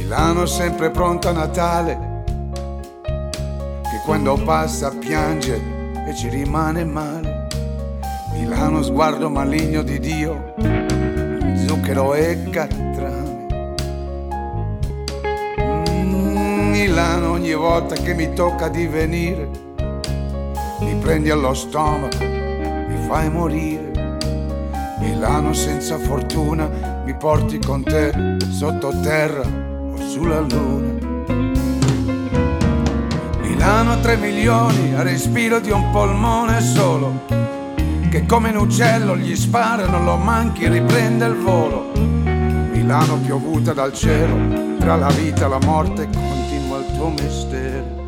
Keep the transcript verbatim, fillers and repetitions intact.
Milano sempre pronta a Natale, che quando passa piange e ci rimane male. Milano sguardo maligno di Dio, zucchero e catrame. Mm, Milano ogni volta che mi tocca di venire, mi prendi allo stomaco, mi fai morire. Milano senza fortuna, mi porti con te sottoterra o sulla luna. Milano tre milioni a respiro di un polmone solo, che come un uccello gli sparano, lo manchi, riprende il volo. Milano piovuta dal cielo, tra la vita e la morte continua il tuo mistero.